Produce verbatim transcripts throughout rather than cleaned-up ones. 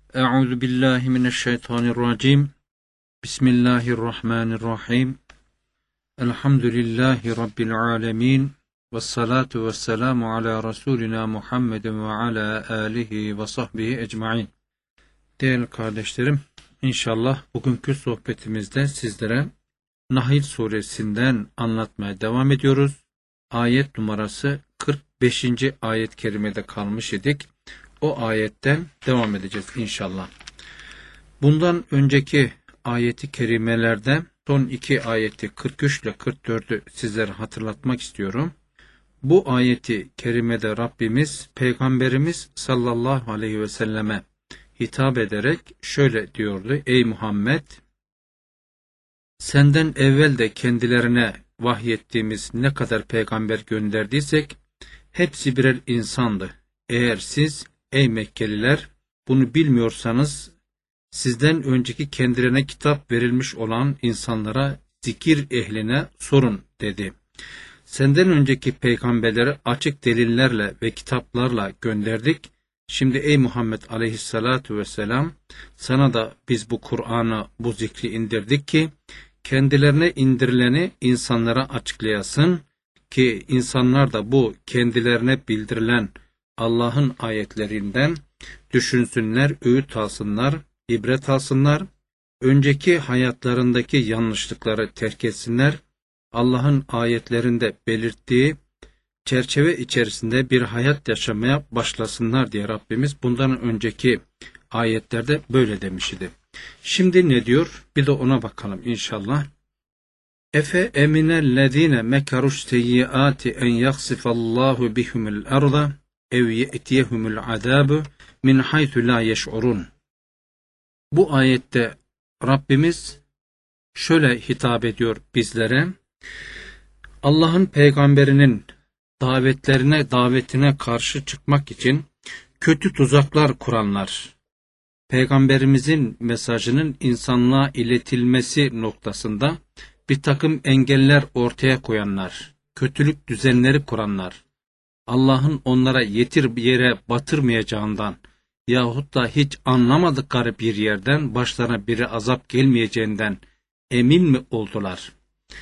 Euzu billahi mineşşeytanirracim. Bismillahirrahmanirrahim. Elhamdülillahi rabbil alamin. Ves salatu vesselamu ala rasulina Muhammedin ve ala alihi ve sahbihi ecmaîn. Değerli kardeşlerim, inşallah bugünkü sohbetimizde sizlere Nahl suresinden anlatmaya devam ediyoruz. Ayet numarası kırk beşinci ayet-i kerimede kalmış idik. O ayetten devam edeceğiz inşallah. Bundan önceki ayeti kerimelerde son iki ayeti kırk üç ile kırk dördü sizlere hatırlatmak istiyorum. Bu ayeti kerimede Rabbimiz Peygamberimiz sallallahu aleyhi ve selleme hitap ederek şöyle diyordu: Ey Muhammed, senden evvel de kendilerine vahyettiğimiz ne kadar peygamber gönderdiysek hepsi birer insandı. Eğer siz ey Mekkeliler bunu bilmiyorsanız sizden önceki kendilerine kitap verilmiş olan insanlara, zikir ehline sorun dedi. Senden önceki peygamberleri açık delillerle ve kitaplarla gönderdik. Şimdi ey Muhammed aleyhissalatu vesselam, sana da biz bu Kur'an'ı, bu zikri indirdik ki kendilerine indirileni insanlara açıklayasın ki insanlar da bu kendilerine bildirilen Allah'ın ayetlerinden düşünsünler, öğüt alsınlar, ibret alsınlar, önceki hayatlarındaki yanlışlıkları terk etsinler, Allah'ın ayetlerinde belirttiği çerçeve içerisinde bir hayat yaşamaya başlasınlar diye Rabbimiz bundan önceki ayetlerde böyle demiş idi. Şimdi ne diyor? Bir de ona bakalım inşallah. Efe eminellezine mekaruş seyyiati en yaksifallahu bihumul arda ev ye'tiyehumul azâbu min haythu la yeş'urun. Bu ayette Rabbimiz şöyle hitap ediyor bizlere: Allah'ın peygamberinin davetlerine, davetine karşı çıkmak için kötü tuzaklar kuranlar, peygamberimizin mesajının insanlığa iletilmesi noktasında bir takım engeller ortaya koyanlar, kötülük düzenleri kuranlar, Allah'ın onlara yetir bir yere batırmayacağından yahut da hiç anlamadıkları bir yerden başlarına biri azap gelmeyeceğinden emin mi oldular?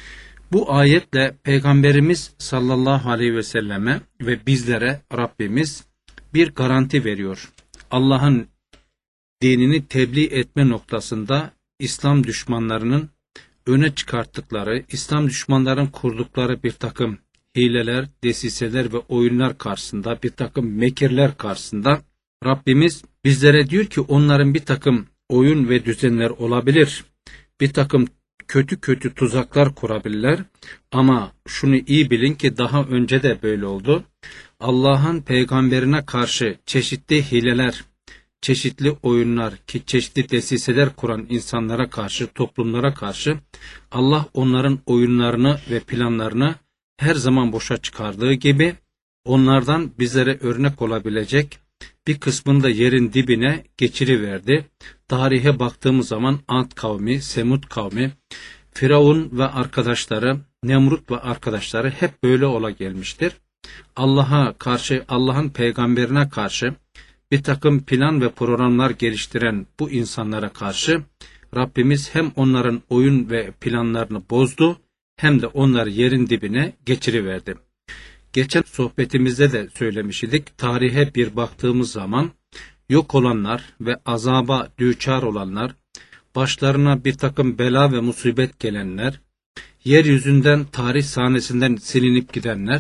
Bu ayetle Peygamberimiz sallallahu aleyhi ve selleme ve bizlere Rabbimiz bir garanti veriyor. Allah'ın dinini tebliğ etme noktasında İslam düşmanlarının öne çıkarttıkları, İslam düşmanların kurdukları bir takım hileler, desiseler ve oyunlar karşısında, bir takım mekirler karşısında Rabbimiz bizlere diyor ki onların bir takım oyun ve düzenler olabilir, bir takım kötü kötü tuzaklar kurabilirler ama şunu iyi bilin ki daha önce de böyle oldu. Allah'ın peygamberine karşı çeşitli hileler, çeşitli oyunlar, ki çeşitli desiseler kuran insanlara karşı, toplumlara karşı Allah onların oyunlarını ve planlarını her zaman boşa çıkardığı gibi onlardan bizlere örnek olabilecek bir kısmını da yerin dibine geçiriverdi. Tarihe baktığımız zaman Ad kavmi, Semud kavmi, Firavun ve arkadaşları, Nemrut ve arkadaşları hep böyle ola gelmiştir. Allah'a karşı, Allah'ın peygamberine karşı bir takım plan ve programlar geliştiren bu insanlara karşı Rabbimiz hem onların oyun ve planlarını bozdu hem de onları yerin dibine geçiriverdi. Geçen sohbetimizde de söylemiş idik. Tarihe bir baktığımız zaman yok olanlar ve azaba düçar olanlar, başlarına bir takım bela ve musibet gelenler, yeryüzünden, tarih sahnesinden silinip gidenler,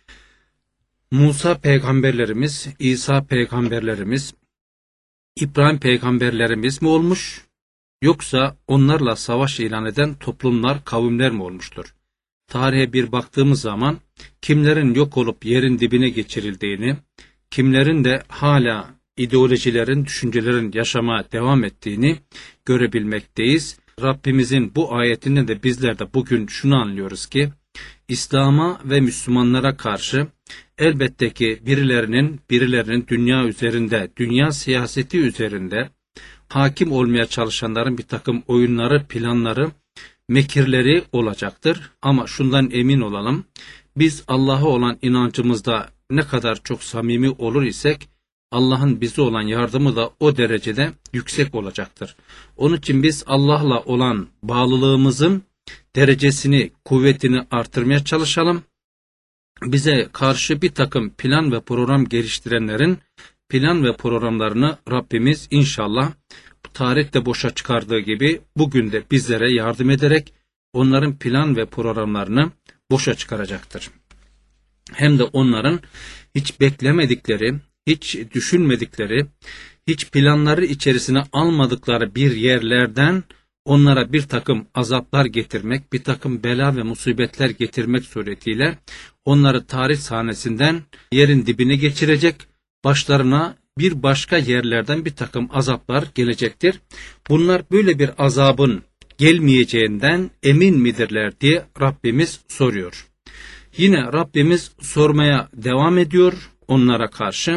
Musa peygamberlerimiz, İsa peygamberlerimiz, İbrahim peygamberlerimiz mi olmuş, yoksa onlarla savaş ilan eden toplumlar, kavimler mi olmuştur? Tarihe bir baktığımız zaman kimlerin yok olup yerin dibine geçirildiğini, kimlerin de hala ideolojilerin, düşüncelerin yaşamaya devam ettiğini görebilmekteyiz. Rabbimizin bu ayetinde de bizler de bugün şunu anlıyoruz ki, İslam'a ve Müslümanlara karşı elbette ki birilerinin, birilerinin dünya üzerinde, dünya siyaseti üzerinde hakim olmaya çalışanların bir takım oyunları, planları, mekirleri olacaktır. Ama şundan emin olalım, biz Allah'a olan inancımızda ne kadar çok samimi olur isek, Allah'ın bize olan yardımı da o derecede yüksek olacaktır. Onun için biz Allah'la olan bağlılığımızın derecesini, kuvvetini artırmaya çalışalım. Bize karşı bir takım plan ve program geliştirenlerin plan ve programlarını Rabbimiz inşallah tarihte boşa çıkardığı gibi bugün de bizlere yardım ederek onların plan ve programlarını boşa çıkaracaktır. Hem de onların hiç beklemedikleri, hiç düşünmedikleri, hiç planları içerisine almadıkları bir yerlerden onlara bir takım azaplar getirmek, bir takım bela ve musibetler getirmek suretiyle onları tarih sahnesinden yerin dibine geçirecek, başlarına bir başka yerlerden bir takım azaplar gelecektir. Bunlar böyle bir azabın gelmeyeceğinden emin midirler diye Rabbimiz soruyor. Yine Rabbimiz sormaya devam ediyor onlara karşı.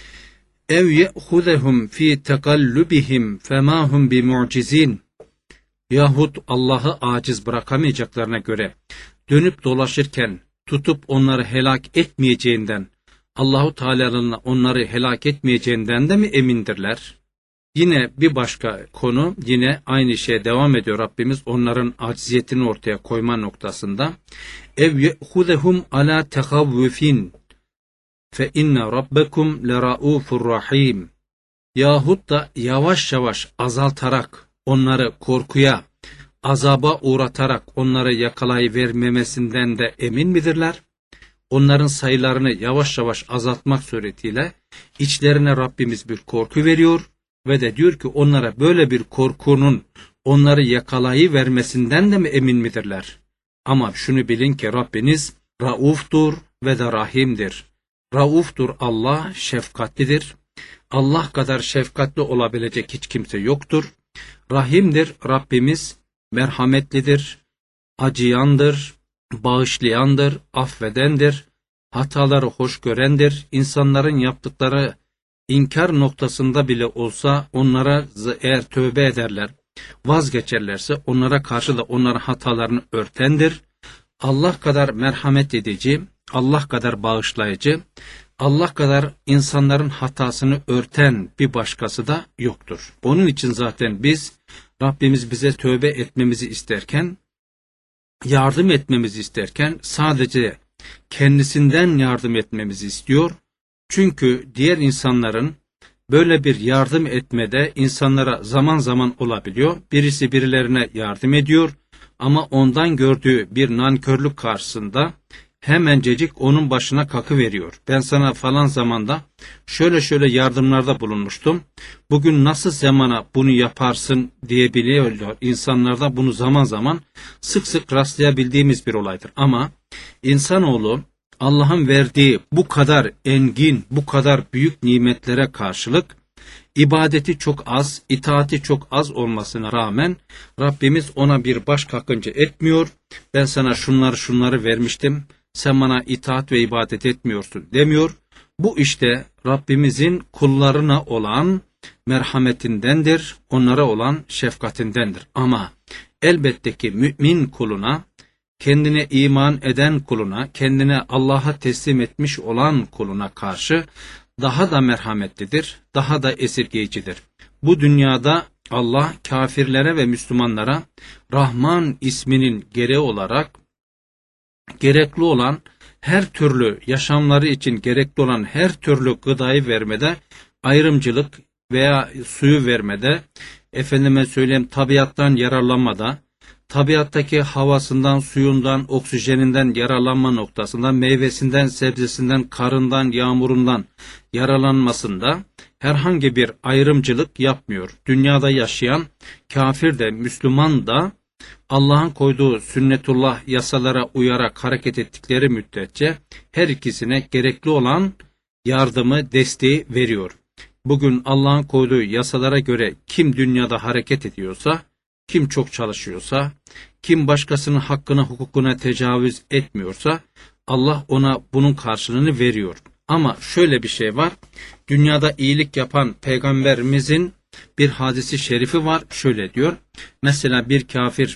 Ev ye'hudehum fi tekallubihim femahum bimu'cizin. Yahut Allah'ı aciz bırakamayacaklarına göre dönüp dolaşırken tutup onları helak etmeyeceğinden, Allahu Teala'nın onları helak etmeyeceğinden de mi emindirler? Yine bir başka konu, yine aynı şeye devam ediyor Rabbimiz onların acziyetini ortaya koyma noktasında. Ev ye'hudehum ala tehavvufin fe inne rabbekum leraufur rahim. Yahut da yavaş yavaş azaltarak onları korkuya, azaba uğratarak onları yakalayıvermemesinden de emin midirler? Onların sayılarını yavaş yavaş azaltmak suretiyle içlerine Rabbimiz bir korku veriyor ve de diyor ki onlara böyle bir korkunun onları yakalayıvermesinden de mi emin midirler? Ama şunu bilin ki Rabbiniz rauftur ve de rahimdir. Rauftur Allah, şefkatlidir. Allah kadar şefkatli olabilecek hiç kimse yoktur. Rahimdir Rabbimiz, merhametlidir, acıyandır, bağışlayandır, affedendir, hataları hoş görendir. İnsanların yaptıkları inkar noktasında bile olsa onlara eğer tövbe ederler, vazgeçerlerse onlara karşı da onların hatalarını örtendir. Allah kadar merhamet edici, Allah kadar bağışlayıcı, Allah kadar insanların hatasını örten bir başkası da yoktur. Onun için zaten biz Rabbimiz bize tövbe etmemizi isterken, yardım etmemizi isterken sadece kendisinden yardım etmemizi istiyor. Çünkü diğer insanların böyle bir yardım etmede insanlara zaman zaman olabiliyor. Birisi birilerine yardım ediyor ama ondan gördüğü bir nankörlük karşısında hemencecik onun başına kakıveriyor. Ben sana falan zamanda şöyle şöyle yardımlarda bulunmuştum. Bugün nasıl zamana bunu yaparsın diyebiliyor. İnsanlarda bunu zaman zaman sık sık rastlayabildiğimiz bir olaydır. Ama insanoğlu Allah'ın verdiği bu kadar engin, bu kadar büyük nimetlere karşılık ibadeti çok az, itaati çok az olmasına rağmen Rabbimiz ona bir baş kakınca etmiyor. Ben sana şunları şunları vermiştim, sen bana itaat ve ibadet etmiyorsun demiyor. Bu işte Rabbimizin kullarına olan merhametindendir, onlara olan şefkatindendir. Ama elbette ki mümin kuluna, kendine iman eden kuluna, kendine Allah'a teslim etmiş olan kuluna karşı daha da merhametlidir, daha da esirgeyicidir. Bu dünyada Allah kafirlere ve Müslümanlara Rahman isminin gereği olarak gerekli olan her türlü yaşamları için gerekli olan her türlü gıdayı vermede ayrımcılık veya suyu vermede, efendime söyleyeyim tabiattan yararlanmada, tabiattaki havasından, suyundan, oksijeninden yararlanma noktasında, meyvesinden, sebzesinden, karından, yağmurundan yararlanmasında herhangi bir ayrımcılık yapmıyor. Dünyada yaşayan kafir de, Müslüman da Allah'ın koyduğu sünnetullah yasalara uyarak hareket ettikleri müddetçe her ikisine gerekli olan yardımı, desteği veriyor. Bugün Allah'ın koyduğu yasalara göre kim dünyada hareket ediyorsa, kim çok çalışıyorsa, kim başkasının hakkına, hukukuna tecavüz etmiyorsa Allah ona bunun karşılığını veriyor. Ama şöyle bir şey var, dünyada iyilik yapan peygamberimizin bir hadisi şerifi var, şöyle diyor. Mesela bir kafir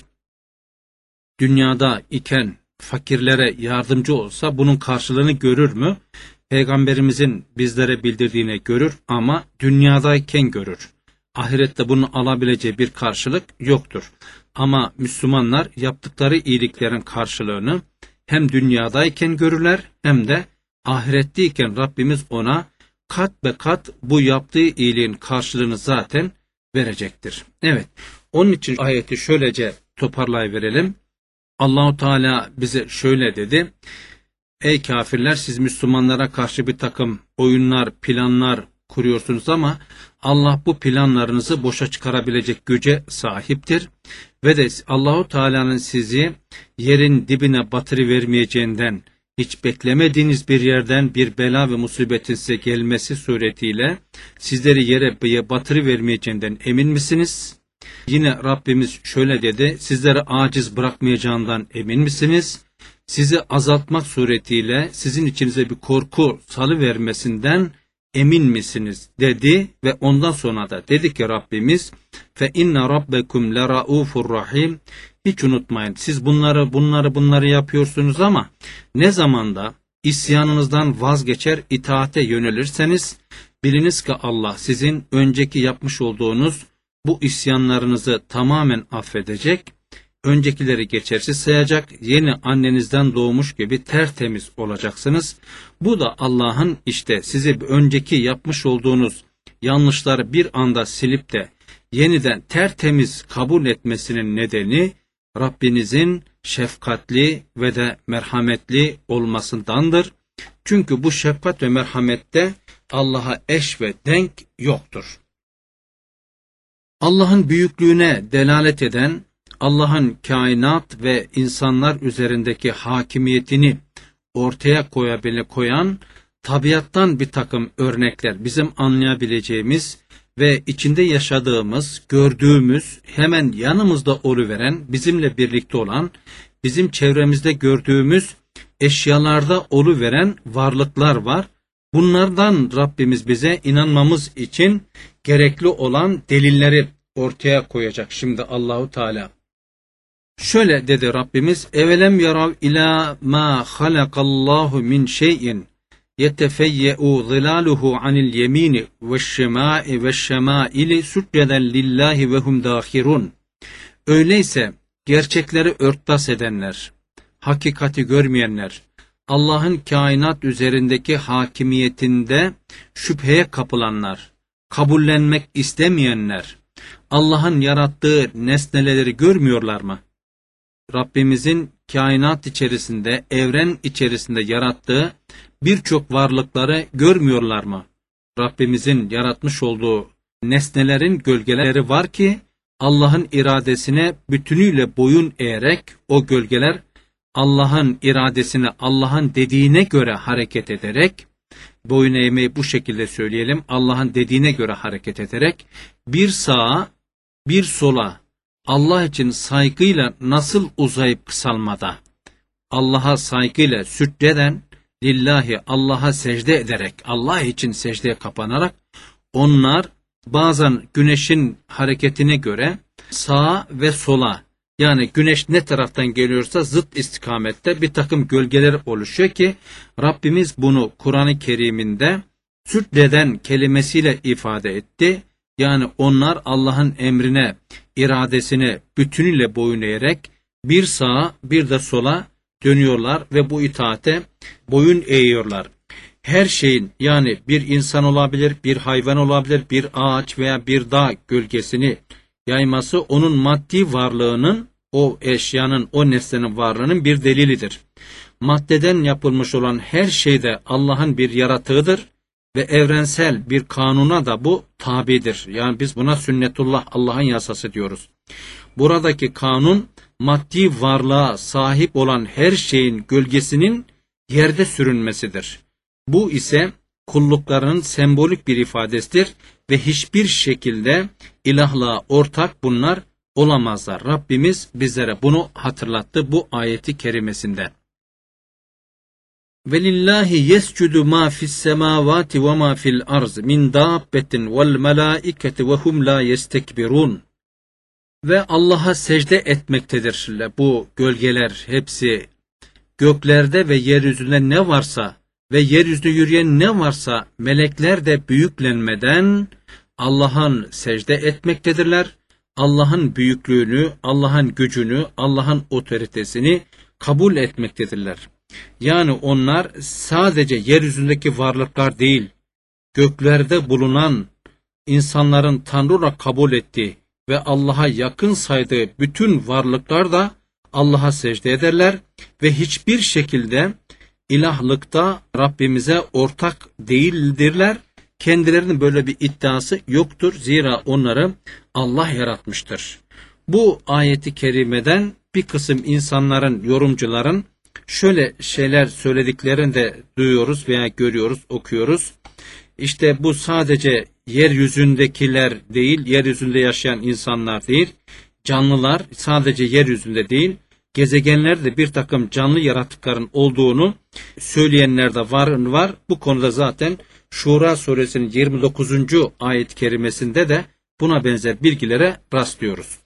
dünyada iken fakirlere yardımcı olsa bunun karşılığını görür mü? Peygamberimizin bizlere bildirdiğine görür ama dünyadayken görür. Ahirette bunu alabileceği bir karşılık yoktur. Ama Müslümanlar yaptıkları iyiliklerin karşılığını hem dünyadayken görürler hem de ahiretteyken Rabbimiz ona kat be kat bu yaptığı iyiliğin karşılığını zaten verecektir. Evet, onun için ayeti şöylece toparlayıverelim. Allah-u Teala bize şöyle dedi: ey kafirler, siz Müslümanlara karşı bir takım oyunlar, planlar kuruyorsunuz ama Allah bu planlarınızı boşa çıkarabilecek güce sahiptir ve de Allah-u Teala'nın sizi yerin dibine batırıvermeyeceğinden, hiç beklemediğiniz bir yerden bir bela ve musibetin size gelmesi suretiyle sizleri yere batırıvermeyeceğinden emin misiniz? Yine Rabbimiz şöyle dedi: sizleri aciz bırakmayacağından emin misiniz? Sizi azaltmak suretiyle sizin içinize bir korku salıvermesinden emin misiniz dedi ve ondan sonra da dedi ki Rabbimiz: fe inne rabbekum leraufur rahim. Hiç unutmayın, siz bunları bunları bunları yapıyorsunuz ama ne zamanda isyanınızdan vazgeçer itaate yönelirseniz biliniz ki Allah sizin önceki yapmış olduğunuz bu isyanlarınızı tamamen affedecek, öncekileri geçersiz sayacak, yeni annenizden doğmuş gibi tertemiz olacaksınız. Bu da Allah'ın işte sizi önceki yapmış olduğunuz yanlışları bir anda silip de yeniden tertemiz kabul etmesinin nedeni Rabbinizin şefkatli ve de merhametli olmasındandır. Çünkü bu şefkat ve merhamette Allah'a eş ve denk yoktur. Allah'ın büyüklüğüne delalet eden, Allah'ın kainat ve insanlar üzerindeki hakimiyetini ortaya koyabilen koyan tabiattan bir takım örnekler, bizim anlayabileceğimiz ve içinde yaşadığımız, gördüğümüz, hemen yanımızda oluveren, bizimle birlikte olan, bizim çevremizde gördüğümüz eşyalarda oluveren varlıklar var. Bunlardan Rabbimiz bize inanmamız için gerekli olan delilleri ortaya koyacak şimdi Allahu Teala. Şöyle dedi Rabbimiz: evelem yarav ila ma halakallahu min şeyin yetefeyye'u zilaluhu anil yemini veşşemâ'i veşşemâili succeden lillahi ve hum dâhirun. Öyleyse gerçekleri örtbas edenler, hakikati görmeyenler, Allah'ın kainat üzerindeki hakimiyetinde şüpheye kapılanlar, kabullenmek istemeyenler, Allah'ın yarattığı nesneleri görmüyorlar mı? Rabbimizin kainat içerisinde, evren içerisinde yarattığı birçok varlıkları görmüyorlar mı? Rabbimizin yaratmış olduğu nesnelerin gölgeleri var ki Allah'ın iradesine bütünüyle boyun eğerek o gölgeler Allah'ın iradesine, Allah'ın dediğine göre hareket ederek, boyun eğmeyi bu şekilde söyleyelim, Allah'ın dediğine göre hareket ederek bir sağa bir sola Allah için saygıyla nasıl uzayıp kısalmada, Allah'a saygıyla sücceden, lillahi Allah'a secde ederek, Allah için secdeye kapanarak, onlar bazen güneşin hareketine göre sağa ve sola, yani güneş ne taraftan geliyorsa zıt istikamette bir takım gölgeler oluşuyor ki Rabbimiz bunu Kur'an-ı Kerim'inde sücceden kelimesiyle ifade etti. Yani onlar Allah'ın emrine, iradesine bütünüyle boyun eğerek bir sağa bir de sola dönüyorlar ve bu itaate boyun eğiyorlar. Her şeyin, yani bir insan olabilir, bir hayvan olabilir, bir ağaç veya bir dağ gölgesini yayması onun maddi varlığının, o eşyanın, o nesnenin varlığının bir delilidir. Maddeden yapılmış olan her şey de Allah'ın bir yaratığıdır ve evrensel bir kanuna da bu tabidir. Yani biz buna sünnetullah, Allah'ın yasası diyoruz. Buradaki kanun maddi varlığa sahip olan her şeyin gölgesinin yerde sürünmesidir. Bu ise kulluklarının sembolik bir ifadesidir ve hiçbir şekilde ilahlığa ortak bunlar olamazlar. Rabbimiz bizlere bunu hatırlattı bu ayeti kerimesinde. Velillahi yescudu ma fis semavati ve ma fil arz min dabbetin vel melaiketi ve hum la yestekbirun. Ve Allah'a secde etmektedir bu gölgeler hepsi, göklerde ve yeryüzünde ne varsa ve yeryüzünde yürüyen ne varsa melekler de büyüklenmeden Allah'ın secde etmektedirler. Allah'ın büyüklüğünü, Allah'ın gücünü, Allah'ın otoritesini kabul etmektedirler. Yani onlar sadece yeryüzündeki varlıklar değil, göklerde bulunan insanların Tanrı olarak kabul ettiği ve Allah'a yakın saydığı bütün varlıklar da Allah'a secde ederler ve hiçbir şekilde ilahlıkta Rabbimize ortak değildirler. Kendilerinin böyle bir iddiası yoktur. Zira onları Allah yaratmıştır. Bu ayeti kerimeden bir kısım insanların, yorumcuların şöyle şeyler söylediklerini de duyuyoruz veya görüyoruz, okuyoruz. İşte bu sadece yeryüzündekiler değil, yeryüzünde yaşayan insanlar değil, canlılar sadece yeryüzünde değil, gezegenlerde bir takım canlı yaratıkların olduğunu söyleyenler de var, var. Bu konuda zaten Şura suresinin yirmi dokuzuncu ayet-i kerimesinde de buna benzer bilgilere rastlıyoruz.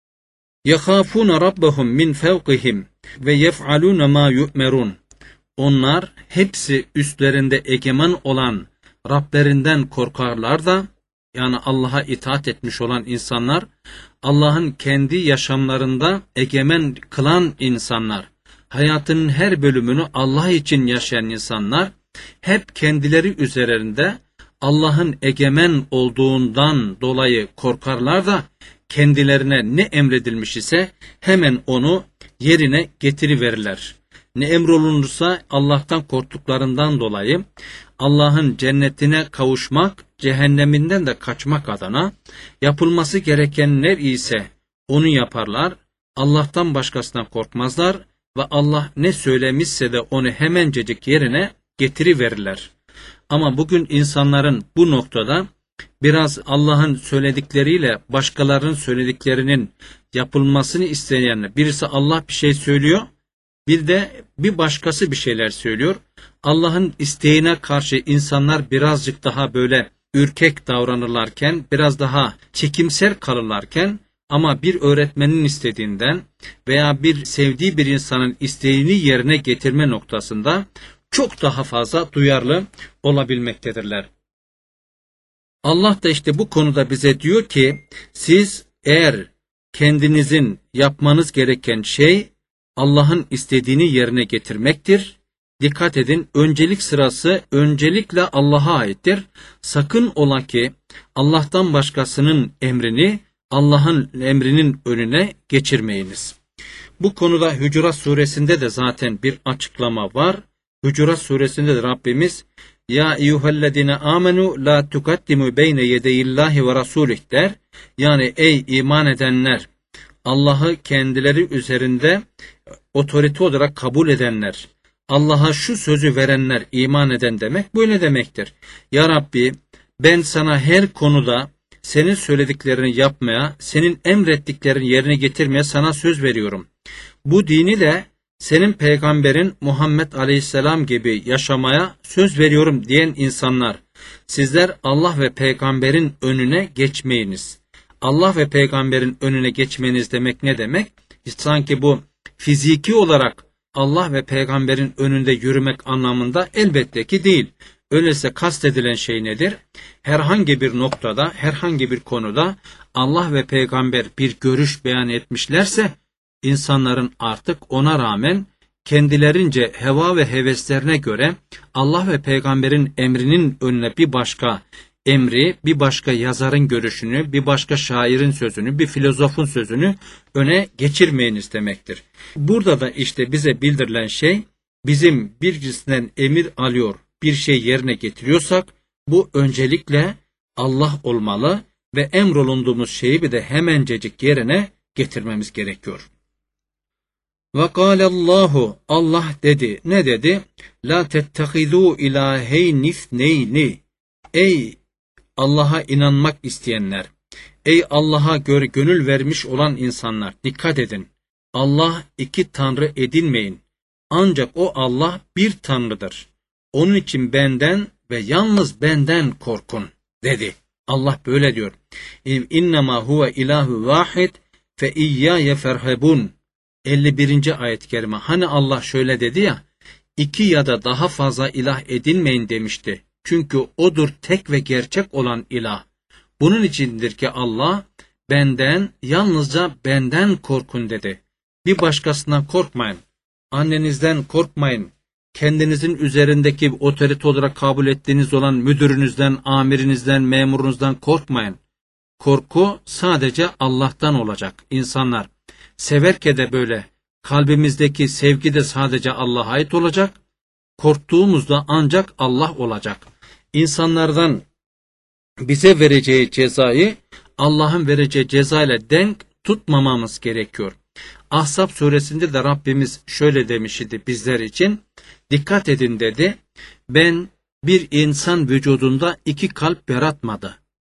يَخَافُونَ رَبَّهُمْ مِنْ فَوْقِهِمْ وَيَفْعَلُونَ مَا يُؤْمَرُونَ. Onlar hepsi üstlerinde egemen olan Rablerinden korkarlar da, yani Allah'a itaat etmiş olan insanlar, Allah'ın kendi yaşamlarında egemen kılan insanlar, hayatının her bölümünü Allah için yaşayan insanlar, hep kendileri üzerinde Allah'ın egemen olduğundan dolayı korkarlar da, kendilerine ne emredilmiş ise hemen onu yerine getiriverirler. Ne emrolunursa Allah'tan korktuklarından dolayı Allah'ın cennetine kavuşmak, cehenneminden de kaçmak adına yapılması gerekenler ise onu yaparlar. Allah'tan başkasından korkmazlar ve Allah ne söylemişse de onu hemencecik yerine getiriverirler. Ama bugün insanların bu noktada biraz Allah'ın söyledikleriyle başkalarının söylediklerinin yapılmasını isteyenler, birisi Allah bir şey söylüyor, bir de bir başkası bir şeyler söylüyor. Allah'ın isteğine karşı insanlar birazcık daha böyle ürkek davranırlarken, biraz daha çekimser kalırlarken, ama bir öğretmenin istediğinden veya bir sevdiği bir insanın isteğini yerine getirme noktasında çok daha fazla duyarlı olabilmektedirler. Allah da işte bu konuda bize diyor ki, siz eğer kendinizin yapmanız gereken şey Allah'ın istediğini yerine getirmektir. Dikkat edin, öncelik sırası öncelikle Allah'a aittir. Sakın ola ki Allah'tan başkasının emrini Allah'ın emrinin önüne geçirmeyiniz. Bu konuda Hucurat suresinde de zaten bir açıklama var. Hucurat suresinde de Rabbimiz ya eyyühellezine amenu la tukaddimu beyne yedeyillahi ve rasulih der. Yani ey iman edenler, Allah'ı kendileri üzerinde otorite olarak kabul edenler, Allah'a şu sözü verenler, iman eden demek böyle demektir. Ya Rabbi, ben sana her konuda senin söylediklerini yapmaya, senin emrettiklerini yerine getirmeye sana söz veriyorum. Bu dini de senin peygamberin Muhammed Aleyhisselam gibi yaşamaya söz veriyorum diyen insanlar, sizler Allah ve peygamberin önüne geçmeyiniz. Allah ve peygamberin önüne geçmeniz demek ne demek? Sanki bu fiziki olarak Allah ve peygamberin önünde yürümek anlamında elbette ki değil. Öyleyse kastedilen şey nedir? Herhangi bir noktada, herhangi bir konuda Allah ve peygamber bir görüş beyan etmişlerse, insanların artık ona rağmen kendilerince heva ve heveslerine göre Allah ve peygamberin emrinin önüne bir başka emri, bir başka yazarın görüşünü, bir başka şairin sözünü, bir filozofun sözünü öne geçirmeyiniz demektir. Burada da işte bize bildirilen şey, bizim birisinden emir alıyor, bir şey yerine getiriyorsak, bu öncelikle Allah olmalı ve emrolunduğumuz şeyi bir de hemencecik yerine getirmemiz gerekiyor. Ve kâlellâhu, Allah dedi, ne dedi? La tettehidû ilâheyn ithneyni. Ey Allah'a inanmak isteyenler, ey Allah'a göre gönül vermiş olan insanlar, dikkat edin. Allah iki tanrı edinmeyin. Ancak o Allah bir tanrıdır. Onun için benden ve yalnız benden korkun dedi. Allah böyle diyor. İnnemâ huve ilâhu vâhid fe iyyâye ferhebun. elli birinci ayet-i kerime. Hani Allah şöyle dedi ya, İki ya da daha fazla ilah edinmeyin demişti. Çünkü odur tek ve gerçek olan ilah. Bunun içindir ki Allah, benden, yalnızca benden korkun dedi. Bir başkasından korkmayın. Annenizden korkmayın. Kendinizin üzerindeki otorite olarak kabul ettiğiniz olan müdürünüzden, amirinizden, memurunuzdan korkmayın. Korku sadece Allah'tan olacak. İnsanlar severken de böyle, kalbimizdeki sevgi de sadece Allah'a ait olacak. Korktuğumuzda ancak Allah olacak. İnsanlardan bize vereceği cezayı Allah'ın vereceği cezayla denk tutmamamız gerekiyor. Ahzab suresinde de Rabbimiz şöyle demiş idi bizler için. Dikkat edin dedi. Ben bir insan vücudunda iki kalp yaratmadı.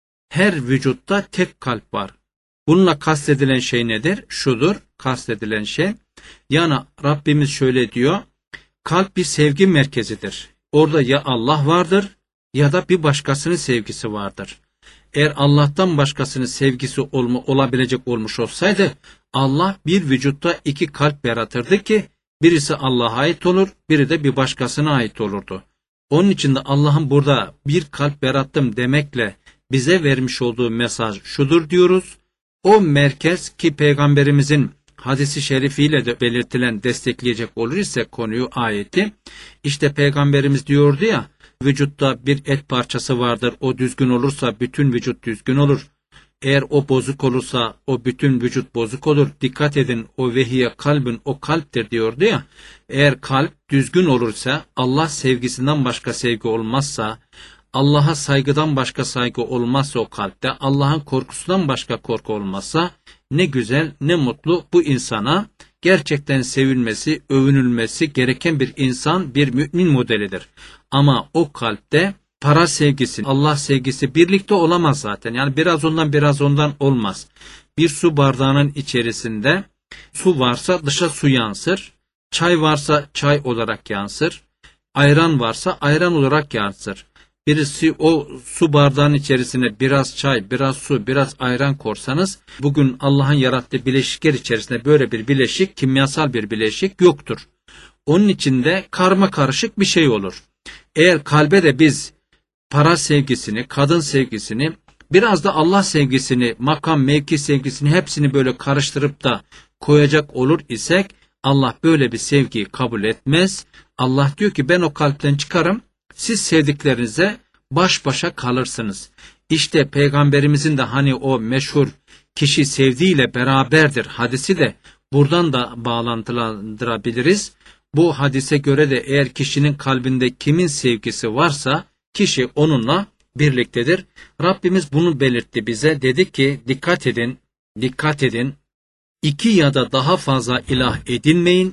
Her vücutta tek kalp var. Bununla kastedilen şey nedir? Şudur kastedilen şey. Yani Rabbimiz şöyle diyor. Kalp bir sevgi merkezidir. Orada ya Allah vardır ya da bir başkasının sevgisi vardır. Eğer Allah'tan başkasının sevgisi olma, olabilecek olmuş olsaydı Allah bir vücutta iki kalp yaratırdı ki birisi Allah'a ait olur, biri de bir başkasına ait olurdu. Onun için de Allah'ın burada bir kalp yarattım demekle bize vermiş olduğu mesaj şudur diyoruz. O merkez ki Peygamberimizin hadisi şerifiyle de belirtilen, destekleyecek olur ise konuyu, ayeti, işte Peygamberimiz diyordu ya, vücutta bir et parçası vardır, o düzgün olursa bütün vücut düzgün olur. Eğer o bozuk olursa o bütün vücut bozuk olur. Dikkat edin, o vehiye kalbin, o kalptir diyordu ya. Eğer kalp düzgün olursa, Allah sevgisinden başka sevgi olmazsa, Allah'a saygıdan başka saygı olmazsa o kalpte, Allah'ın korkusundan başka korku olmazsa, ne güzel, ne mutlu bu insana. Gerçekten sevilmesi, övünülmesi gereken bir insan, bir mümin modelidir. Ama o kalpte para sevgisi, Allah sevgisi birlikte olamaz zaten. Yani biraz ondan biraz ondan olmaz. Bir su bardağının içerisinde su varsa dışa su yansır. Çay varsa çay olarak yansır. Ayran varsa ayran olarak yansır. Birisi o su bardağının içerisine biraz çay, biraz su, biraz ayran korsanız, bugün Allah'ın yarattığı bileşikler içerisinde böyle bir bileşik, kimyasal bir bileşik yoktur. Onun içinde karma karışık bir şey olur. Eğer kalbe de biz para sevgisini, kadın sevgisini, biraz da Allah sevgisini, makam, mevki sevgisini hepsini böyle karıştırıp da koyacak olur isek, Allah böyle bir sevgiyi kabul etmez. Allah diyor ki ben o kalpten çıkarım, siz sevdiklerinize baş başa kalırsınız. İşte Peygamberimizin de hani o meşhur kişi sevdiğiyle beraberdir hadisi de buradan da bağlantılandırabiliriz. Bu hadise göre de eğer kişinin kalbinde kimin sevgisi varsa kişi onunla birliktedir. Rabbimiz bunu belirtti bize. Dedi ki dikkat edin, dikkat edin. İki ya da daha fazla ilah edinmeyin.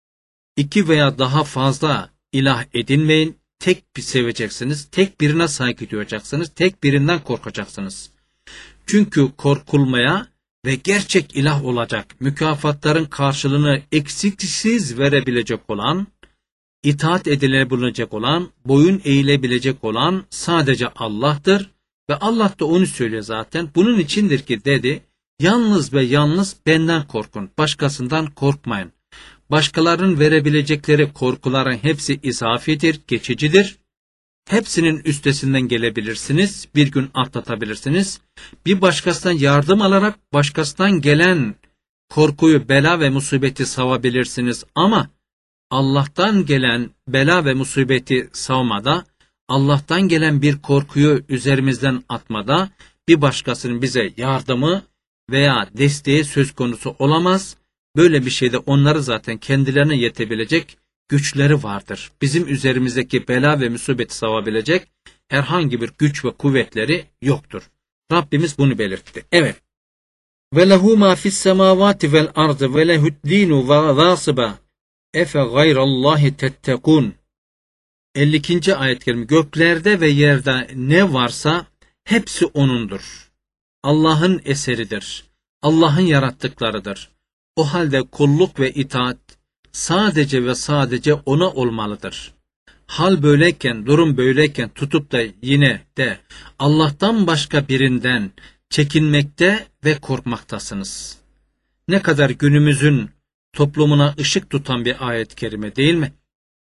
İki veya daha fazla ilah edinmeyin. Tek bir seveceksiniz, tek birine saygı duyacaksınız, tek birinden korkacaksınız. Çünkü korkulmaya ve gerçek ilah olacak, mükafatların karşılığını eksiksiz verebilecek olan, itaat edilebilecek olan, boyun eğilebilecek olan sadece Allah'tır. Ve Allah da onu söylüyor zaten. Bunun içindir ki dedi, yalnız ve yalnız benden korkun, başkasından korkmayın. Başkalarının verebilecekleri korkuların hepsi izafidir, geçicidir. Hepsinin üstesinden gelebilirsiniz, bir gün atlatabilirsiniz. Bir başkasından yardım alarak başkasından gelen korkuyu, bela ve musibeti savabilirsiniz. Ama Allah'tan gelen bela ve musibeti savmada, Allah'tan gelen bir korkuyu üzerimizden atmada bir başkasının bize yardımı veya desteği söz konusu olamaz. Böyle bir şeyde onları zaten kendilerine yetebilecek güçleri vardır. Bizim üzerimizdeki bela ve musibeti savabilecek herhangi bir güç ve kuvvetleri yoktur. Rabbimiz bunu belirtti. Evet. Ve lehu ma fis semavati vel ardı ve lehu'd-dinu vâsıba efe gayrallahi tettekûn. elli ikinci ayet-i kerime. Göklerde ve yerde ne varsa hepsi O'nundur. Allah'ın eseridir. Allah'ın yarattıklarıdır. O halde kulluk ve itaat sadece ve sadece O'na olmalıdır. Hal böyleyken, durum böyleyken tutup da yine de Allah'tan başka birinden çekinmekte ve korkmaktasınız. Ne kadar günümüzün toplumuna ışık tutan bir ayet-i kerime değil mi?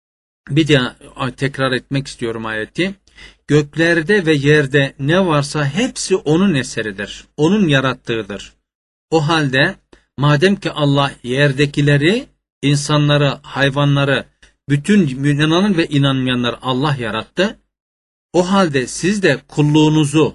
Bir daha tekrar etmek istiyorum ayeti. Göklerde ve yerde ne varsa hepsi onun eseridir. Onun yarattığıdır. O halde madem ki Allah yerdekileri, insanları, hayvanları, bütün inanan ve inanmayanlar Allah yarattı. O halde siz de kulluğunuzu,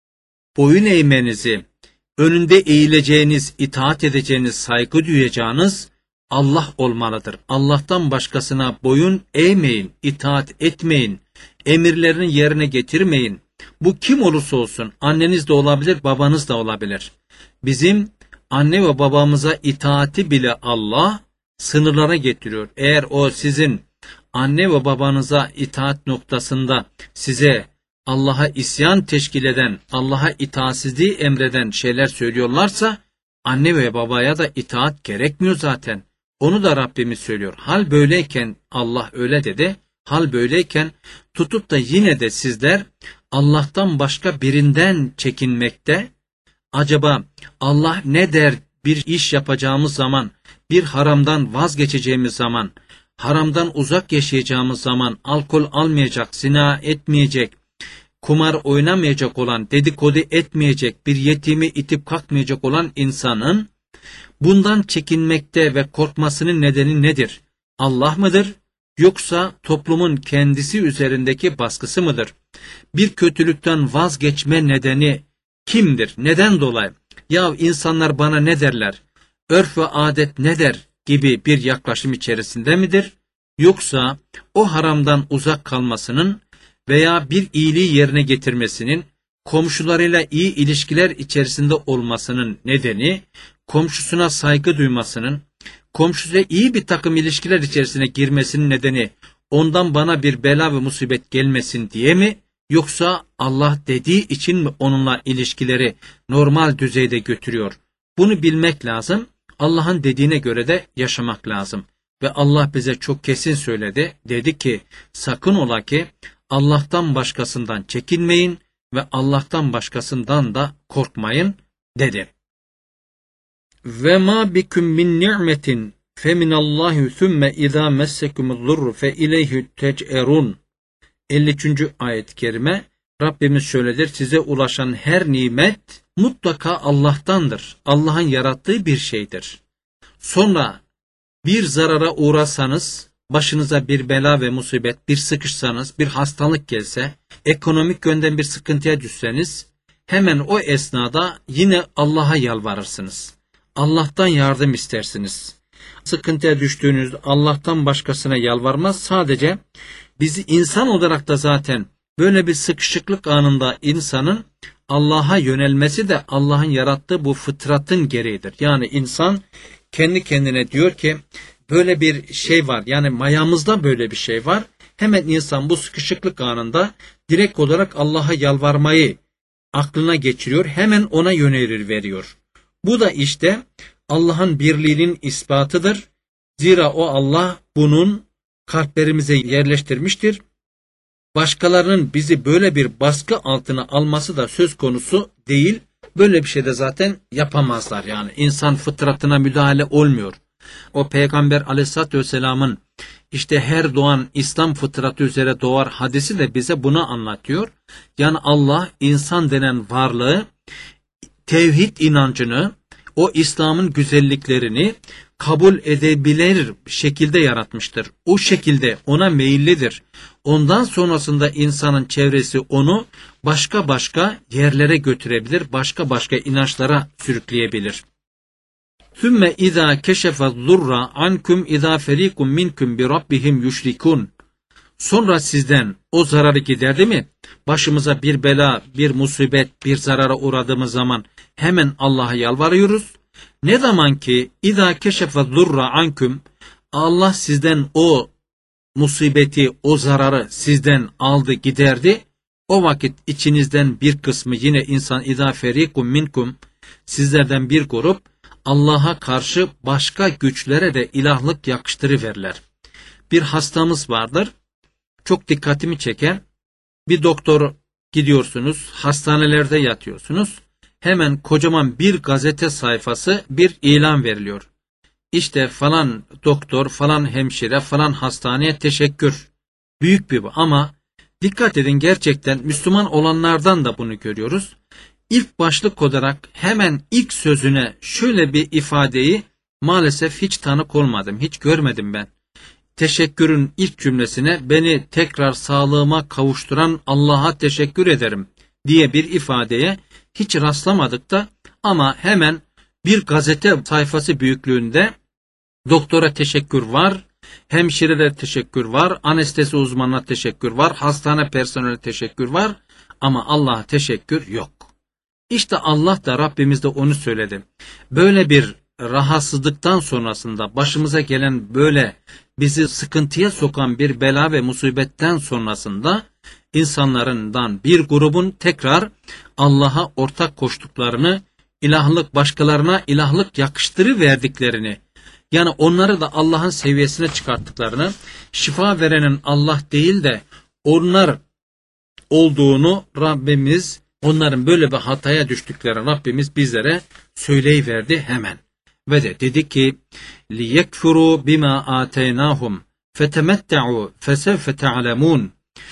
boyun eğmenizi, önünde eğileceğiniz, itaat edeceğiniz, saygı duyacağınız Allah olmalıdır. Allah'tan başkasına boyun eğmeyin, itaat etmeyin, emirlerini yerine getirmeyin. Bu kim olursa olsun, anneniz de olabilir, babanız da olabilir. Bizim anne ve babamıza itaati bile Allah sınırlara getiriyor. Eğer o sizin anne ve babanıza itaat noktasında size Allah'a isyan teşkil eden, Allah'a itaatsizliği emreden şeyler söylüyorlarsa, anne ve babaya da itaat gerekmiyor zaten. Onu da Rabbimiz söylüyor. Hal böyleyken Allah öyle dedi. Hal böyleyken tutup da yine de sizler Allah'tan başka birinden çekinmekte, acaba Allah ne der bir iş yapacağımız zaman, bir haramdan vazgeçeceğimiz zaman, haramdan uzak yaşayacağımız zaman, alkol almayacak, zina etmeyecek, kumar oynamayacak olan, dedikodu etmeyecek, bir yetimi itip kalkmayacak olan insanın bundan çekinmekte ve korkmasının nedeni nedir? Allah mıdır? Yoksa toplumun kendisi üzerindeki baskısı mıdır? Bir kötülükten vazgeçme nedeni kimdir? Neden dolayı? Ya insanlar bana ne derler? Örf ve adet ne der? Gibi bir yaklaşım içerisinde midir? Yoksa o haramdan uzak kalmasının veya bir iyiliği yerine getirmesinin, komşularıyla iyi ilişkiler içerisinde olmasının nedeni, komşusuna saygı duymasının, komşusuyla iyi bir takım ilişkiler içerisine girmesinin nedeni, ondan bana bir bela ve musibet gelmesin diye mi, yoksa Allah dediği için mi onunla ilişkileri normal düzeyde götürüyor? Bunu bilmek lazım. Allah'ın dediğine göre de yaşamak lazım. Ve Allah bize çok kesin söyledi. Dedi ki, sakın ola ki Allah'tan başkasından çekinmeyin ve Allah'tan başkasından da korkmayın dedi. Ve ma bikum min ni'metin fe minallahi thumme iza messekumuz-zurru fe ileyhi tec'erun. elli üçüncü ayet-i kerime Rabbimiz şöyledir: size ulaşan her nimet mutlaka Allah'tandır. Allah'ın yarattığı bir şeydir. Sonra bir zarara uğrasanız, başınıza bir bela ve musibet, bir sıkışsanız, bir hastalık gelse, ekonomik yönden bir sıkıntıya düşseniz, hemen o esnada yine Allah'a yalvarırsınız. Allah'tan yardım istersiniz. Sıkıntıya düştüğünüzde Allah'tan başkasına yalvarmaz, sadece bizi insan olarak da zaten böyle bir sıkışıklık anında insanın Allah'a yönelmesi de Allah'ın yarattığı bu fıtratın gereğidir. Yani insan kendi kendine diyor ki böyle bir şey var, yani mayamızda böyle bir şey var. Hemen insan bu sıkışıklık anında direkt olarak Allah'a yalvarmayı aklına geçiriyor, hemen ona yönelir veriyor. Bu da işte Allah'ın birliğinin ispatıdır. Zira o Allah bunun kalplerimize yerleştirmiştir. Başkalarının bizi böyle bir baskı altına alması da söz konusu değil. Böyle bir şey de zaten yapamazlar yani. İnsan fıtratına müdahale olmuyor. O Peygamber Aleyhisselatü Vesselam'ın işte her doğan İslam fıtratı üzere doğar hadisi de bize bunu anlatıyor. Yani Allah insan denen varlığı, tevhid inancını, o İslam'ın güzelliklerini kabul edebilir şekilde yaratmıştır. O şekilde ona meyillidir. Ondan sonrasında insanın çevresi onu başka başka yerlere götürebilir, başka başka inançlara sürükleyebilir. Sümme izâ keşefe zurra ankum izâ ferîkum minkum bi rabbihim yüşrikûn. Sonra sizden o zararı giderdi mi? Başımıza bir bela, bir musibet, bir zarara uğradığımız zaman hemen Allah'a yalvarıyoruz. Ne zaman ki izâ keşefe zurra ankum, Allah sizden o musibeti, o zararı sizden aldı, giderdi. O vakit içinizden bir kısmı, yine insan izâ ferîkum minkum, sizlerden bir grup Allah'a karşı başka güçlere de ilahlık yakıştırıverirler. Bir hastamız vardır. Çok dikkatimi çeken, bir doktor gidiyorsunuz, hastanelerde yatıyorsunuz. Hemen kocaman bir gazete sayfası bir ilan veriliyor. İşte falan doktor, falan hemşire, falan hastaneye teşekkür. Büyük bir bu. Ama dikkat edin, gerçekten Müslüman olanlardan da bunu görüyoruz. İlk başlık olarak hemen ilk sözüne şöyle bir ifadeyi maalesef hiç tanık olmadım, hiç görmedim ben. Teşekkürün ilk cümlesine beni tekrar sağlığıma kavuşturan Allah'a teşekkür ederim diye bir ifadeye hiç rastlamadık da, ama hemen bir gazete sayfası büyüklüğünde doktora teşekkür var, hemşirelere teşekkür var, anestezi uzmanına teşekkür var, hastane personeline teşekkür var, ama Allah'a teşekkür yok. İşte Allah da, Rabbimiz de onu söyledi. Böyle bir rahatsızlıktan sonrasında, başımıza gelen böyle bizi sıkıntıya sokan bir bela ve musibetten sonrasında insanlarından bir grubun tekrar Allah'a ortak koştuklarını, ilahlık, başkalarına ilahlık yakıştırıverdiklerini, yani onları da Allah'ın seviyesine çıkarttıklarını, şifa verenin Allah değil de onlar olduğunu Rabbimiz, onların böyle bir hataya düştüklerini Rabbimiz bizlere söyleyiverdi hemen. Ve de dedi ki liyekfuru bima ataynahum fetemetta'u fesevfe ta'lemun.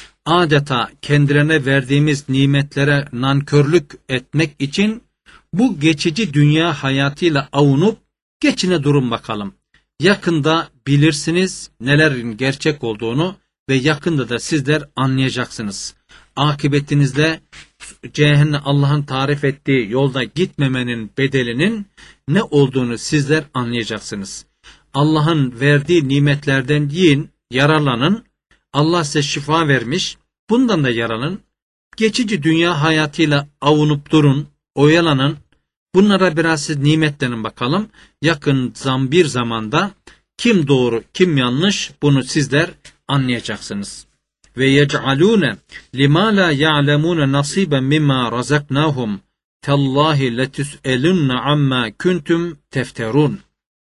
Adeta kendilerine verdiğimiz nimetlere nankörlük etmek için bu geçici dünya hayatıyla avunup geçine durun bakalım. Yakında bilirsiniz nelerin gerçek olduğunu ve yakında da sizler anlayacaksınız. Akıbetinizde cehennem, Allah'ın tarif ettiği yolda gitmemenin bedelinin ne olduğunu sizler anlayacaksınız. Allah'ın verdiği nimetlerden yiyin, yararlanın. Allah size şifa vermiş, bundan da yararlanın. Geçici dünya hayatıyla avunup durun, oyalanın. Bunlara biraz siz nimetlenin bakalım. Yakın zam bir zamanda kim doğru, kim yanlış, bunu sizler anlayacaksınız. Ve yec'alûne limâ lâ ya'lemûne nasîben mimmâ razaknâhum tallâhi letüs'elunne ammâ kuntum tefterûn.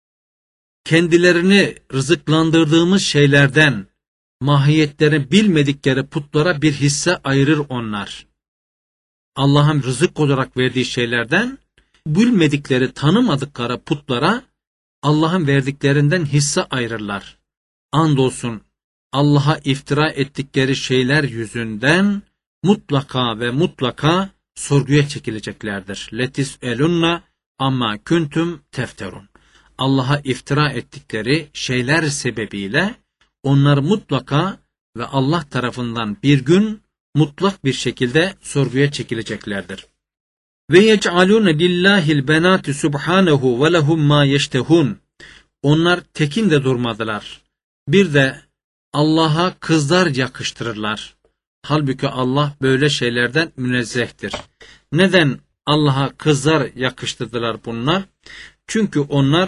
Kendilerini rızıklandırdığımız şeylerden mahiyetlerini bilmedikleri putlara bir hisse ayırır onlar. Allah'ın rızık olarak verdiği şeylerden bilmedikleri, tanımadıkları putlara Allah'ın verdiklerinden hisse ayırırlar. Andolsun Allah'a iftira ettikleri şeyler yüzünden mutlaka ve mutlaka sorguya çekileceklerdir. Letis elunna amma kuntum tefterun. Allah'a iftira ettikleri şeyler sebebiyle onlar mutlaka ve Allah tarafından bir gün mutlak bir şekilde sorguya çekileceklerdir. Ve yec'alûne lillâhil benâti subhânehu ve lehum mâ yeştehûn. Onlar tekin de durmadılar. Bir de Allah'a kızlar yakıştırırlar. Halbuki Allah böyle şeylerden münezzehtir. Neden Allah'a kızlar yakıştırdılar bunlar? Çünkü onlar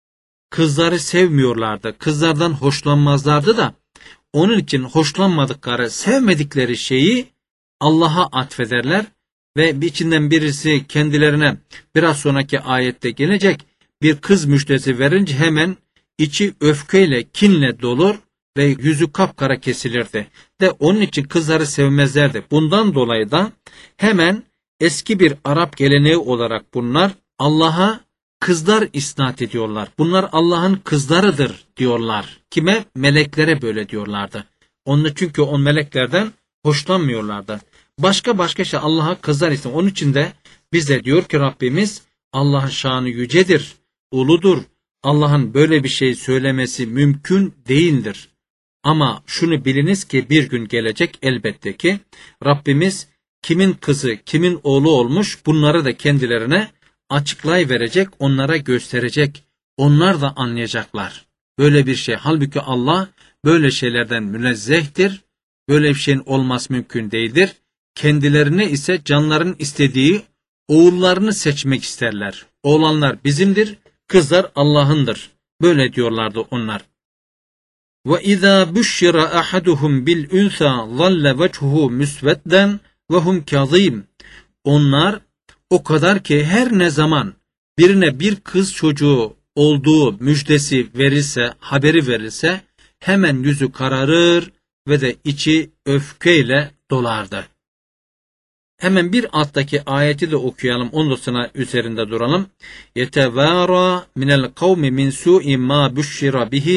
kızları sevmiyorlardı. Kızlardan hoşlanmazlardı da onun için hoşlanmadıkları, sevmedikleri şeyi Allah'a atfederler ve içinden birisi kendilerine biraz sonraki ayette gelecek bir kız müjdesi verince hemen içi öfkeyle, kinle dolur ve yüzü kapkara kesilirdi. De onun için kızları sevmezlerdi. Bundan dolayı da hemen eski bir Arap geleneği olarak bunlar Allah'a kızlar isnat ediyorlar. Bunlar Allah'ın kızlarıdır diyorlar. Kime? Meleklere böyle diyorlardı. Onun çünkü o meleklerden hoşlanmıyorlardı. Başka başka şey Allah'a kızlar isnat. Onun için de bize diyor ki Rabbimiz Allah'ın şanı yücedir, uludur. Allah'ın böyle bir şey söylemesi mümkün değildir. Ama şunu biliniz ki bir gün gelecek elbette ki Rabbimiz kimin kızı, kimin oğlu olmuş bunları da kendilerine açıklayıverecek, onlara gösterecek. Onlar da anlayacaklar. Böyle bir şey. Halbuki Allah böyle şeylerden münezzehtir. Böyle bir şeyin olması mümkün değildir. Kendilerine ise canların istediği oğullarını seçmek isterler. Oğlanlar bizimdir, kızlar Allah'ındır. Böyle diyorlardı onlar. وَإِذَا بُشِّرَ أَحَدُهُمْ بِالْاُنْثَى ظَلَّ وَجْهُهُ مُسْوَدًّا وَهُمْ كَظِيمٌ. Onlar o kadar ki her ne zaman birine bir kız çocuğu olduğu müjdesi verilse, haberi verilse hemen yüzü kararır ve de içi öfkeyle dolardı. Hemen bir alttaki ayeti de okuyalım, ondan sonra üzerinde duralım. يَتَوَارَى مِنَ الْقَوْمِ مِنْ سُوءِ مَا بُشِّرَ بِهِ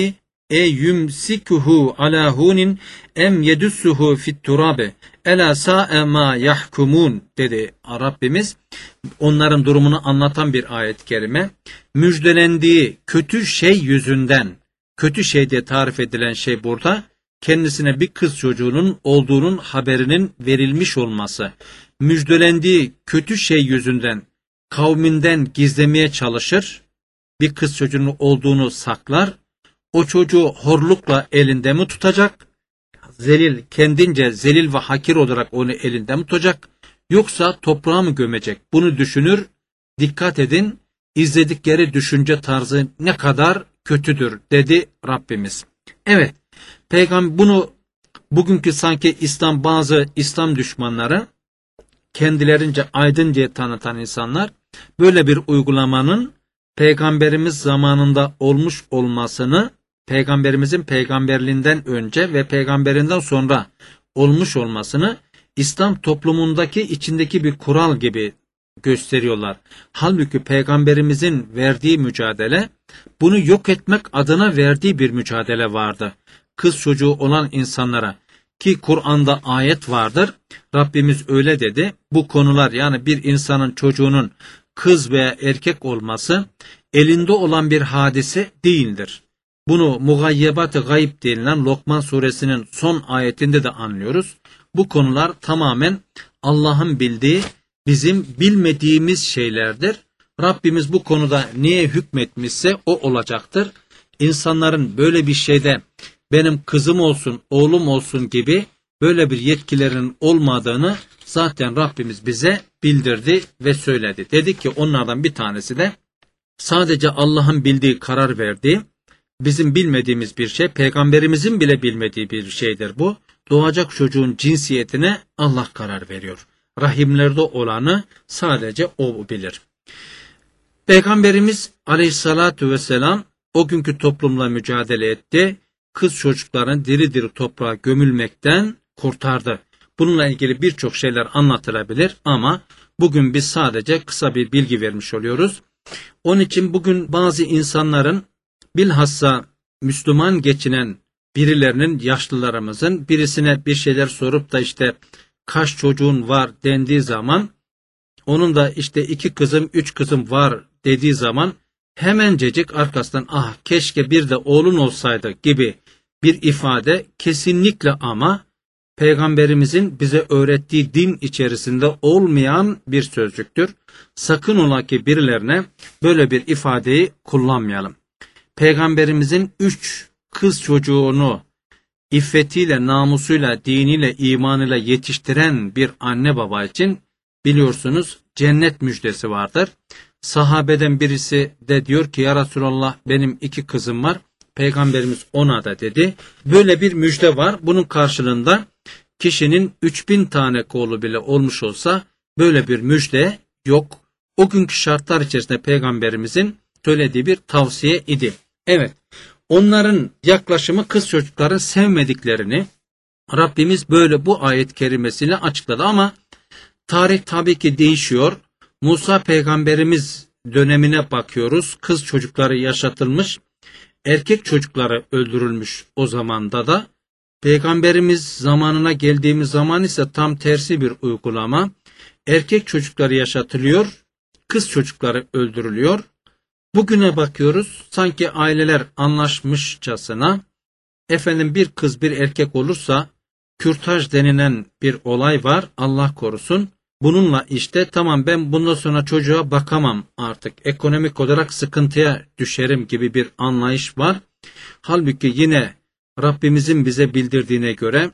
e yumsikuhu ala hunin em yedussuhu fit turabe ela sa'e ma yahkumun dedi Rabbimiz. Onların durumunu anlatan bir ayet-i kerime. Müjdelendiği kötü şey yüzünden, kötü şey diye tarif edilen şey burada, kendisine bir kız çocuğunun olduğunun haberinin verilmiş olması. Müjdelendiği kötü şey yüzünden kavminden gizlemeye çalışır, bir kız çocuğunun olduğunu saklar, o çocuğu horlukla elinde mi tutacak, zelil, kendince zelil ve hakir olarak onu elinde mi tutacak, yoksa toprağa mı gömecek? Bunu düşünür, dikkat edin, izledikleri düşünce tarzı ne kadar kötüdür dedi Rabbimiz. Evet, Peygamber bunu bugünkü sanki İslam bazı İslam düşmanları kendilerince aydın diye tanıtan insanlar böyle bir uygulamanın Peygamberimiz zamanında olmuş olmasını, Peygamberimizin peygamberliğinden önce ve peygamberinden sonra olmuş olmasını İslam toplumundaki içindeki bir kural gibi gösteriyorlar. Halbuki Peygamberimizin verdiği mücadele, bunu yok etmek adına verdiği bir mücadele vardı. Kız çocuğu olan insanlara, ki Kur'an'da ayet vardır. Rabbimiz öyle dedi. Bu konular, yani bir insanın çocuğunun kız veya erkek olması elinde olan bir hadise değildir. Bunu Mugayyebat-ı Gayb denilen Lokman suresinin son ayetinde de anlıyoruz. Bu konular tamamen Allah'ın bildiği, bizim bilmediğimiz şeylerdir. Rabbimiz bu konuda niye hükmetmişse o olacaktır. İnsanların böyle bir şeyde benim kızım olsun, oğlum olsun gibi böyle bir yetkilerin olmadığını zaten Rabbimiz bize bildirdi ve söyledi. Dedi ki onlardan bir tanesi de sadece Allah'ın bildiği, karar verdiği, bizim bilmediğimiz bir şey, peygamberimizin bile bilmediği bir şeydir bu. Doğacak çocuğun cinsiyetine Allah karar veriyor. Rahimlerde olanı sadece o bilir. Peygamberimiz aleyhissalatu vesselam o günkü toplumla mücadele etti. Kız çocukların diri diri toprağa gömülmekten kurtardı. Bununla ilgili birçok şeyler anlatılabilir ama bugün biz sadece kısa bir bilgi vermiş oluyoruz. Onun için bugün bazı insanların, bilhassa Müslüman geçinen birilerinin, yaşlılarımızın birisine bir şeyler sorup da işte kaç çocuğun var dendiği zaman, onun da işte iki kızım, üç kızım var dediği zaman hemencecik arkasından ah keşke bir de oğlun olsaydı gibi bir ifade kesinlikle ama Peygamberimizin bize öğrettiği din içerisinde olmayan bir sözcüktür. Sakın ola ki birilerine böyle bir ifadeyi kullanmayalım. Peygamberimizin üç kız çocuğunu iffetiyle, namusuyla, diniyle, imanıyla yetiştiren bir anne baba için biliyorsunuz cennet müjdesi vardır. Sahabeden birisi de diyor ki ya Resulallah benim iki kızım var. Peygamberimiz ona da dedi. Böyle bir müjde var. Bunun karşılığında kişinin üç bin tane kolu bile olmuş olsa böyle bir müjde yok. O günkü şartlar içerisinde Peygamberimizin söylediği bir tavsiye idi. Evet, onların yaklaşımı kız çocukların sevmediklerini Rabbimiz böyle bu ayet kerimesiyle açıkladı ama tarih tabii ki değişiyor. Musa peygamberimiz dönemine bakıyoruz. Kız çocukları yaşatılmış, erkek çocukları öldürülmüş o zamanda da. Peygamberimiz zamanına geldiğimiz zaman ise tam tersi bir uygulama. Erkek çocukları yaşatılıyor, kız çocukları öldürülüyor. Bugüne bakıyoruz, sanki aileler anlaşmışçasına, efendim bir kız bir erkek olursa kürtaj denilen bir olay var, Allah korusun. Bununla işte tamam ben bundan sonra çocuğa bakamam artık, ekonomik olarak sıkıntıya düşerim gibi bir anlayış var. Halbuki yine Rabbimizin bize bildirdiğine göre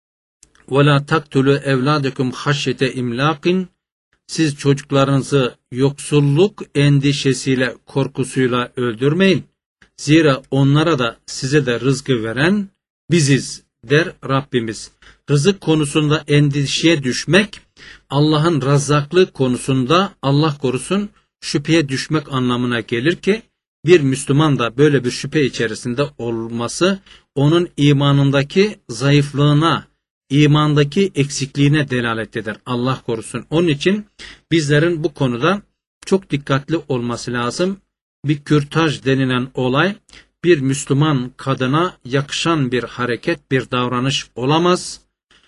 وَلَا تَقْتُلُوا اَوْلَادَكُمْ خَشْيَةَ اِمْلَاقٍ siz çocuklarınızı yoksulluk endişesiyle, korkusuyla öldürmeyin. Zira onlara da size de rızkı veren biziz der Rabbimiz. Rızık konusunda endişeye düşmek, Allah'ın razzaklığı konusunda Allah korusun şüpheye düşmek anlamına gelir ki bir Müslüman da böyle bir şüphe içerisinde olması onun imanındaki zayıflığına, imandaki eksikliğine delalet eder. Allah korusun. Onun için bizlerin bu konuda çok dikkatli olması lazım. Bir kürtaj denilen olay bir Müslüman kadına yakışan bir hareket, bir davranış olamaz.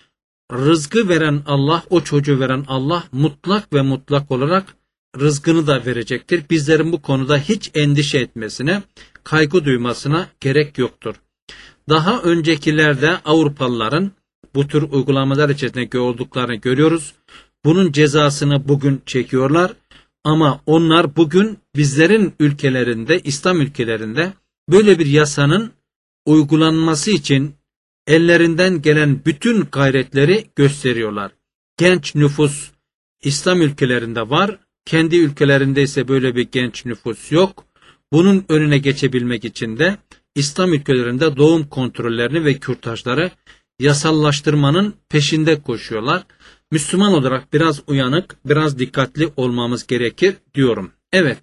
Rızkı veren Allah, o çocuğu veren Allah mutlak ve mutlak olarak rızkını da verecektir. Bizlerin bu konuda hiç endişe etmesine, kaygı duymasına gerek yoktur. Daha öncekilerde Avrupalıların bu tür uygulamalar içerisinde olduklarını görüyoruz. Bunun cezasını bugün çekiyorlar. Ama onlar bugün bizlerin ülkelerinde, İslam ülkelerinde böyle bir yasanın uygulanması için ellerinden gelen bütün gayretleri gösteriyorlar. Genç nüfus İslam ülkelerinde var, kendi ülkelerinde ise böyle bir genç nüfus yok. Bunun önüne geçebilmek için de İslam ülkelerinde doğum kontrollerini ve kürtajları yasallaştırmanın peşinde koşuyorlar. Müslüman olarak biraz uyanık, biraz dikkatli olmamız gerekir diyorum. Evet,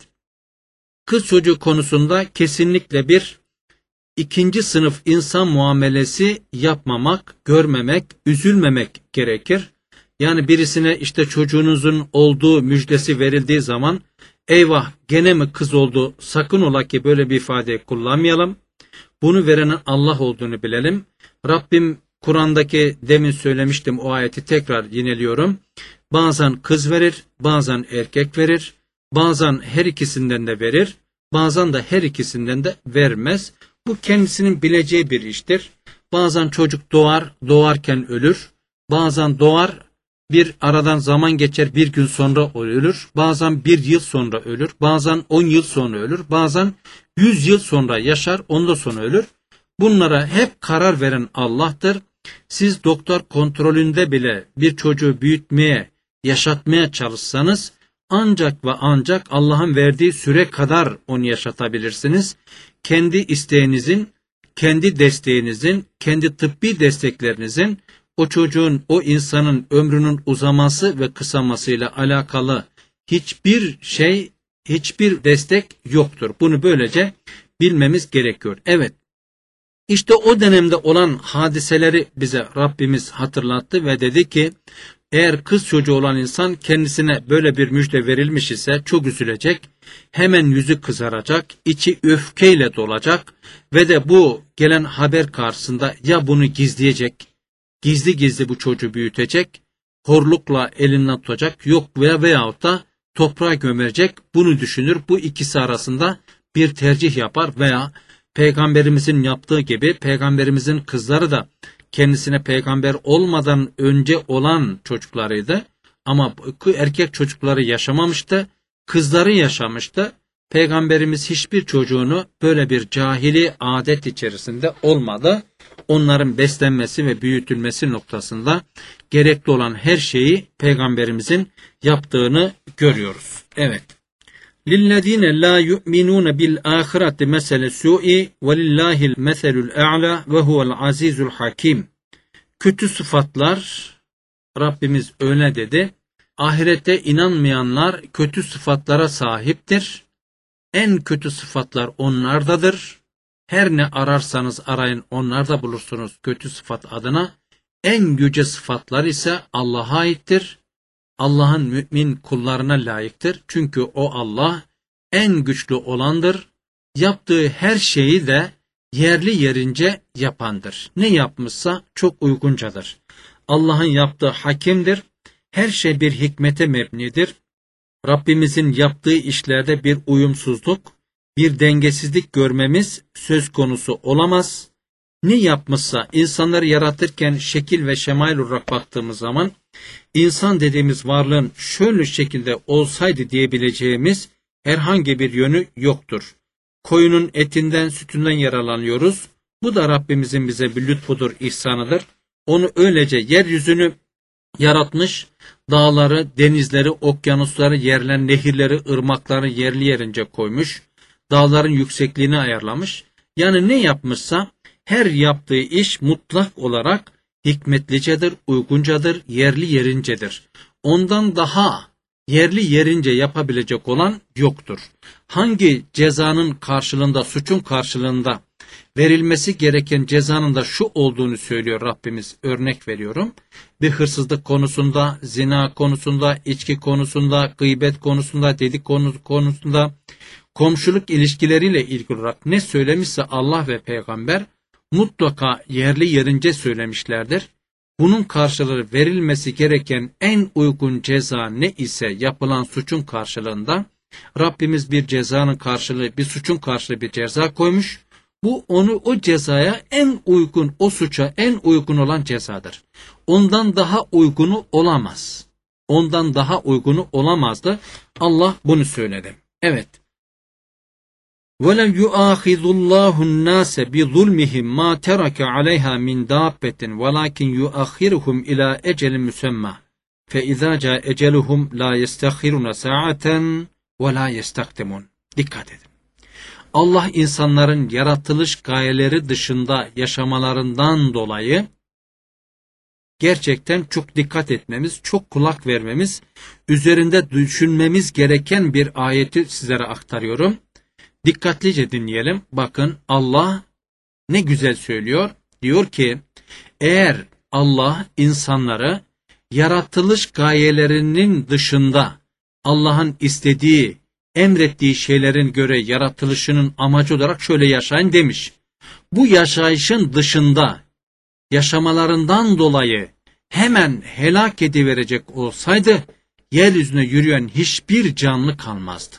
kız çocuğu konusunda kesinlikle bir ikinci sınıf insan muamelesi yapmamak, görmemek, üzülmemek gerekir. Yani birisine işte çocuğunuzun olduğu müjdesi verildiği zaman eyvah gene mi kız oldu, sakın ola ki böyle bir ifade kullanmayalım. Bunu verenin Allah olduğunu bilelim. Rabbim Kur'an'daki demin söylemiştim o ayeti tekrar yineliyorum. Bazen kız verir, bazen erkek verir, bazen her ikisinden de verir, bazen de her ikisinden de vermez. Bu kendisinin bileceği bir iştir. Bazen çocuk doğar, doğarken ölür, bazen doğar, bir aradan zaman geçer, bir gün sonra ölür, bazen bir yıl sonra ölür, bazen on yıl sonra ölür, bazen yüz yıl sonra yaşar, ondan sonra ölür. Bunlara hep karar veren Allah'tır. Siz doktor kontrolünde bile bir çocuğu büyütmeye, yaşatmaya çalışsanız ancak ve ancak Allah'ın verdiği süre kadar onu yaşatabilirsiniz. Kendi isteğinizin, kendi desteğinizin, kendi tıbbi desteklerinizin o çocuğun, o insanın ömrünün uzaması ve kısamasıyla alakalı hiçbir şey, hiçbir destek yoktur. Bunu böylece bilmemiz gerekiyor. Evet, işte o dönemde olan hadiseleri bize Rabbimiz hatırlattı ve dedi ki, eğer kız çocuğu olan insan kendisine böyle bir müjde verilmiş ise çok üzülecek, hemen yüzü kızaracak, içi öfkeyle dolacak ve de bu gelen haber karşısında ya bunu gizleyecek, gizli gizli bu çocuğu büyütecek, horlukla elinden tutacak, yok veya veyahut da toprağa gömecek, bunu düşünür. Bu ikisi arasında bir tercih yapar veya Peygamberimizin yaptığı gibi Peygamberimizin kızları da kendisine peygamber olmadan önce olan çocuklarıydı. Ama erkek çocukları yaşamamıştı, kızları yaşamıştı. Peygamberimiz hiçbir çocuğunu böyle bir cahili adet içerisinde olmadı. Onların beslenmesi ve büyütülmesi noktasında gerekli olan her şeyi Peygamberimizin yaptığını görüyoruz. Evet. Lillezine la yu'minun bil ahireti mesele su'i ve lillahil meselul a'la ve huvel azizul hakim. Kötü sıfatlar, Rabbimiz öyle dedi. Ahirete inanmayanlar kötü sıfatlara sahiptir. En kötü sıfatlar onlardadır. Her ne ararsanız arayın, onlarda bulursunuz kötü sıfat adına. En yüce sıfatlar ise Allah'a aittir. Allah'ın mümin kullarına layıktır. Çünkü o Allah en güçlü olandır. Yaptığı her şeyi de yerli yerince yapandır. Ne yapmışsa çok uyguncadır. Allah'ın yaptığı hakimdir. Her şey bir hikmete mebnidir. Rabbimizin yaptığı işlerde bir uyumsuzluk, bir dengesizlik görmemiz söz konusu olamaz. Ne yapmışsa insanları yaratırken şekil ve şemail olarak baktığımız zaman insan dediğimiz varlığın şöyle şekilde olsaydı diyebileceğimiz herhangi bir yönü yoktur. Koyunun etinden, sütünden yararlanıyoruz. Bu da Rabbimizin bize bir lütfudur, ihsanıdır. Onu öylece yeryüzünü yaratmış, dağları, denizleri, okyanusları, yerler, nehirleri, ırmakları yerli yerince koymuş, dağların yüksekliğini ayarlamış. Yani ne yapmışsa her yaptığı iş mutlak olarak hikmetlicedir, uyguncadır, yerli yerincedir. Ondan daha yerli yerince yapabilecek olan yoktur. Hangi cezanın karşılığında, suçun karşılığında verilmesi gereken cezanın da şu olduğunu söylüyor Rabbimiz, örnek veriyorum. Bir hırsızlık konusunda, zina konusunda, içki konusunda, gıybet konusunda, dedik konusunda, komşuluk ilişkileriyle ilgili olarak ne söylemişse Allah ve peygamber mutlaka yerli yerince söylemişlerdir. Bunun karşılığı verilmesi gereken en uygun ceza ne ise yapılan suçun karşılığında Rabbimiz bir cezanın karşılığı, bir suçun karşılığı bir ceza koymuş. Bu onu o cezaya en uygun, o suça en uygun olan cezadır. Ondan daha uygunu olamaz. Ondan daha uygunu olamazdı. Allah bunu söyledi. Evet. وَلَوْ يُؤَاخِذُ اللّٰهُ النَّاسَ بِظُلْمِهِمْ مَا تَرَكَ عَلَيْهَا مِنْ دَابَّةٍ وَلَكِنْ يُؤَخِّرُهُمْ إِلَى أَجَلٍ مُسَمَّى فَإِذَا جَاءَ أَجَلُهُمْ لَا يَسْتَخِّرُونَ سَاعَةً وَلَا يَسْتَقْدِمُونَ. Dikkat edin. Allah insanların yaratılış gayeleri dışında yaşamalarından dolayı gerçekten çok dikkat etmemiz, çok kulak vermemiz, üzerinde düşünmemiz gereken bir ayeti sizlere aktarıyorum. Dikkatlice dinleyelim. Bakın Allah ne güzel söylüyor. Diyor ki eğer Allah insanları yaratılış gayelerinin dışında Allah'ın istediği, emrettiği şeylerin göre yaratılışının amacı olarak şöyle yaşayın demiş. Bu yaşayışın dışında yaşamalarından dolayı hemen helak ediverecek olsaydı yeryüzüne yürüyen hiçbir canlı kalmazdı.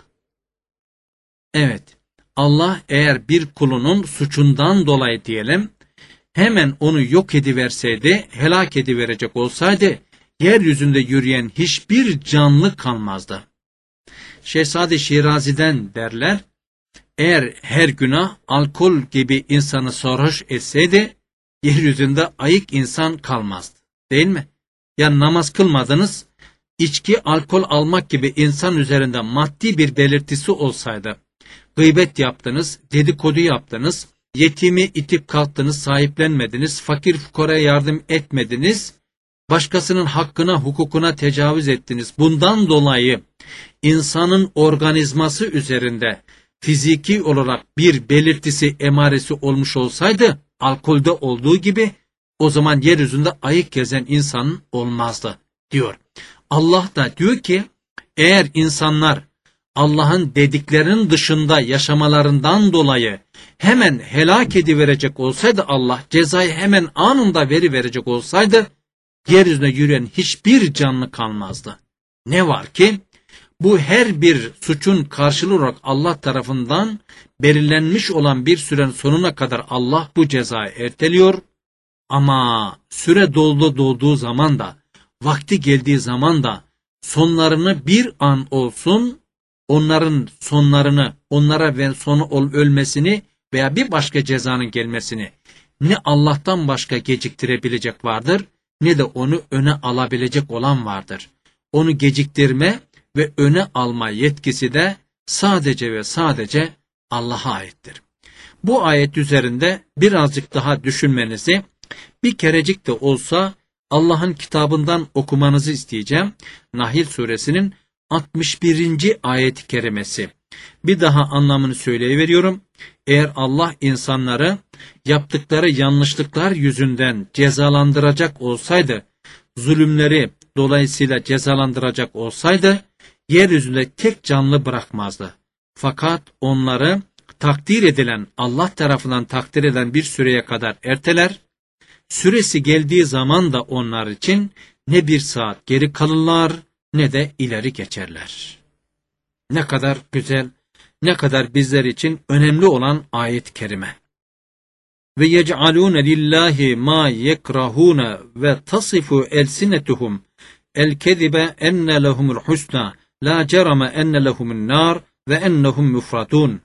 Evet, Allah eğer bir kulunun suçundan dolayı diyelim, hemen onu yok ediverseydi, helak ediverecek olsaydı, yeryüzünde yürüyen hiçbir canlı kalmazdı. Şehzade Şirazi'den derler, eğer her günah alkol gibi insanı sarhoş etseydi, yeryüzünde ayık insan kalmazdı. Değil mi? Yani namaz kılmadınız, içki, alkol almak gibi insan üzerinde maddi bir belirtisi olsaydı, gıybet yaptınız, dedikodu yaptınız, yetimi itip kalktınız, sahiplenmediniz, fakir fukaraya yardım etmediniz, başkasının hakkına, hukukuna tecavüz ettiniz. Bundan dolayı insanın organizması üzerinde fiziki olarak bir belirtisi, emaresi olmuş olsaydı, alkolde olduğu gibi, o zaman yeryüzünde ayık gezen insan olmazdı, diyor. Allah da diyor ki, eğer insanlar Allah'ın dediklerinin dışında yaşamalarından dolayı hemen helak ediverecek olsaydı Allah, cezayı hemen anında veriverecek olsaydı, yeryüzüne yürüyen hiçbir canlı kalmazdı. Ne var ki, bu her bir suçun karşılığı olarak Allah tarafından belirlenmiş olan bir sürenin sonuna kadar Allah bu cezayı erteliyor. Ama süre doldu dolduğu zaman da, vakti geldiği zaman da sonlarını bir an olsun, onların sonlarını, onlara ve sonu ölmesini veya bir başka cezanın gelmesini ne Allah'tan başka geciktirebilecek vardır, ne de onu öne alabilecek olan vardır. Onu geciktirme ve öne alma yetkisi de sadece ve sadece Allah'a aittir. Bu ayet üzerinde birazcık daha düşünmenizi, bir kerecik de olsa Allah'ın kitabından okumanızı isteyeceğim. Nahl suresinin altmış birinci ayet-i kerimesi. Bir daha anlamını söyleyiveriyorum. Eğer Allah insanları yaptıkları yanlışlıklar yüzünden cezalandıracak olsaydı, zulümleri dolayısıyla cezalandıracak olsaydı, yeryüzünde tek canlı bırakmazdı. Fakat onları takdir edilen, Allah tarafından takdir edilen bir süreye kadar erteler, süresi geldiği zaman da onlar için ne bir saat geri kalırlar, ne de ileri geçerler. Ne kadar güzel, ne kadar bizler için önemli olan ayet-i kerime. Ve yec'alûne lillahi mâ yekrahûne ve tasifu elsinetuhum el-kezibe enne lehumul husna la cerame enne lehumun nar ve ennehum mufradun.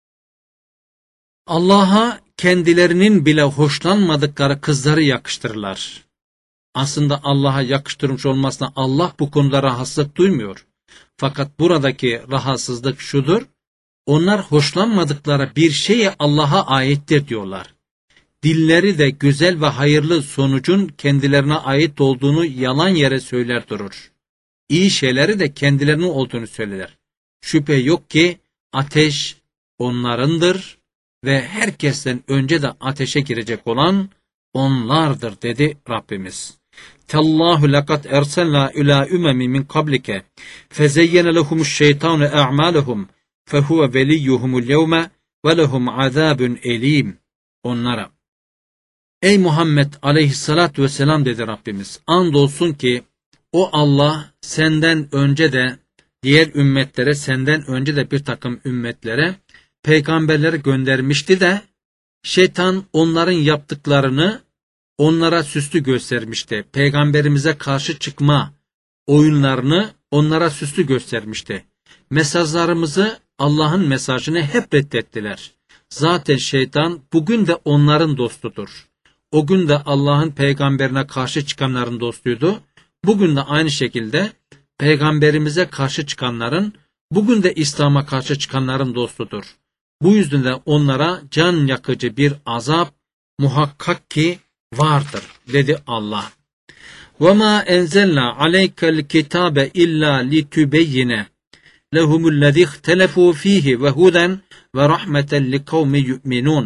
Allah'a kendilerinin bile hoşlanmadıkları kızları yakıştırırlar. Aslında Allah'a yakıştırmış olmasına Allah bu konuda rahatsızlık duymuyor. Fakat buradaki rahatsızlık şudur, onlar hoşlanmadıkları bir şeye Allah'a aittir diyorlar. Dilleri de güzel ve hayırlı sonucun kendilerine ait olduğunu yalan yere söyler durur. İyi şeyleri de kendilerine olduğunu söyler. Şüphe yok ki ateş onlarındır ve herkesten önce de ateşe girecek olan onlardır dedi Rabbimiz. Tallahu laqad ersalna ila umemi min qablike fezeyyene lehumuş şeytanu a'malahum fehuve veliyyuhumul yevme ve lehum azabun elim. Onlara, ey Muhammed aleyhissalatu vesselam dedi Rabbimiz, andolsun ki o Allah senden önce de diğer ümmetlere, senden önce de bir takım ümmetlere peygamberleri göndermişti de şeytan onların yaptıklarını onlara süslü göstermişti. Peygamberimize karşı çıkma oyunlarını onlara süslü göstermişti. Mesajlarımızı, Allah'ın mesajını hep reddettiler. Zaten şeytan bugün de onların dostudur. O gün de Allah'ın peygamberine karşı çıkanların dostuydu. Bugün de aynı şekilde peygamberimize karşı çıkanların, bugün de İslam'a karşı çıkanların dostudur. Bu yüzden de onlara can yakıcı bir azap muhakkak ki vardır dedi Allah. وَمَا اَنْزَلْنَا عَلَيْكَ الْكِتَابَ اِلَّا لِتُبَيِّنَ لَهُمُ الَّذِي اخْتَلَفُوا ف۪يهِ وَهُدًا وَرَحْمَةً لِقَوْمِ يُؤْمِنُونَ.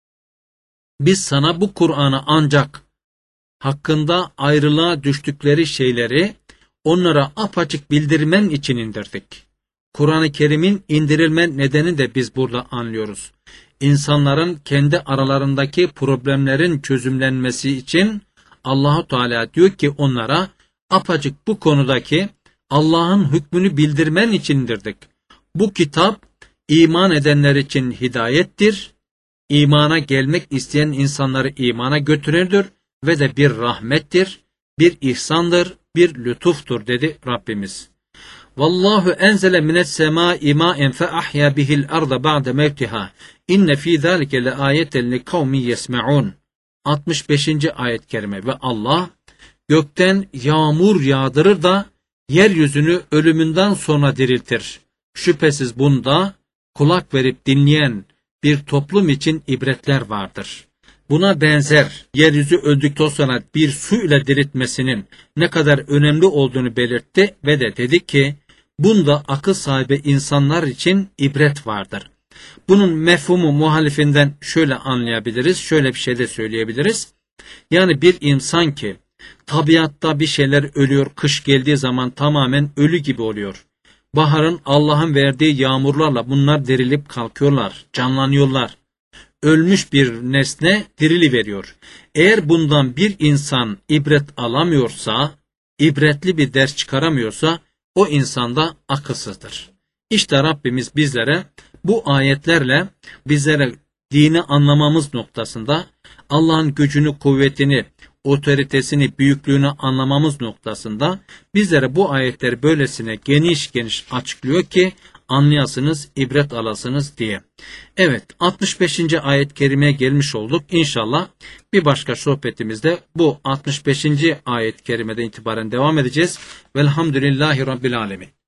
Biz sana bu Kur'an'ı ancak hakkında ayrılığa düştükleri şeyleri onlara apaçık bildirmen için indirdik. Kur'an-ı Kerim'in indirilme nedeni de biz burada anlıyoruz. İnsanların kendi aralarındaki problemlerin çözümlenmesi için Allah-u Teala diyor ki onlara apaçık bu konudaki Allah'ın hükmünü bildirmen için indirdik. Bu kitap iman edenler için hidayettir. İmana gelmek isteyen insanları imana götürürdür ve de bir rahmettir, bir ihsandır, bir lütuftur dedi Rabbimiz. Vallahu enzele mines semâi mâen fe ahya bihil arda ba'de mevtiha. İnne fî zâlike le âyeten li kavmin yesme'ûn. altmış beşinci ayet-i kerime. Ve Allah gökten yağmur yağdırır da yeryüzünü ölümünden sonra diriltir. Şüphesiz bunda kulak verip dinleyen bir toplum için ibretler vardır. Buna benzer yeryüzü öldükten sonra bir su ile diriltmesinin ne kadar önemli olduğunu belirtti ve de dedi ki bunda akıl sahibi insanlar için ibret vardır. Bunun mefhumu muhalifinden şöyle anlayabiliriz, şöyle bir şey de söyleyebiliriz. Yani bir insan ki tabiatta bir şeyler ölüyor, kış geldiği zaman tamamen ölü gibi oluyor. Baharın Allah'ın verdiği yağmurlarla bunlar dirilip kalkıyorlar, canlanıyorlar. Ölmüş bir nesne dirili veriyor. Eğer bundan bir insan ibret alamıyorsa, ibretli bir ders çıkaramıyorsa, o insan da akılsızdır. İşte Rabbimiz bizlere bu ayetlerle bizlere dini anlamamız noktasında Allah'ın gücünü, kuvvetini, otoritesini, büyüklüğünü anlamamız noktasında bizlere bu ayetleri böylesine geniş geniş açıklıyor ki anlayasınız, ibret alasınız diye. Evet, altmış beşinci ayet-i kerimeye gelmiş olduk. İnşallah bir başka sohbetimizde bu altmış beşinci ayet-i kerimeden itibaren devam edeceğiz. Velhamdülillahi Rabbil Alemin.